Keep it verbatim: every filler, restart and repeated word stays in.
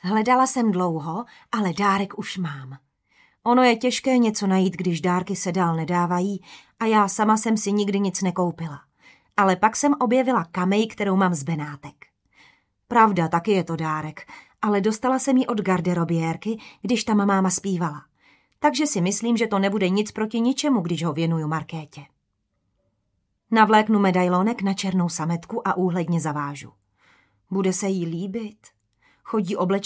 Hledala jsem dlouho, ale dárek už mám. Ono je těžké něco najít, když dárky se dál nedávají a já sama jsem si nikdy nic nekoupila. Ale pak jsem objevila kamej, kterou mám z Benátek. Pravda, taky je to dárek, ale dostala jsem ji od garderobiérky, když tam máma zpívala. Takže si myslím, že to nebude nic proti ničemu, když ho věnuju Markétě. Navléknu medailonek na černou sametku a úhledně zavážu. Bude se jí líbit? Chodí oblečená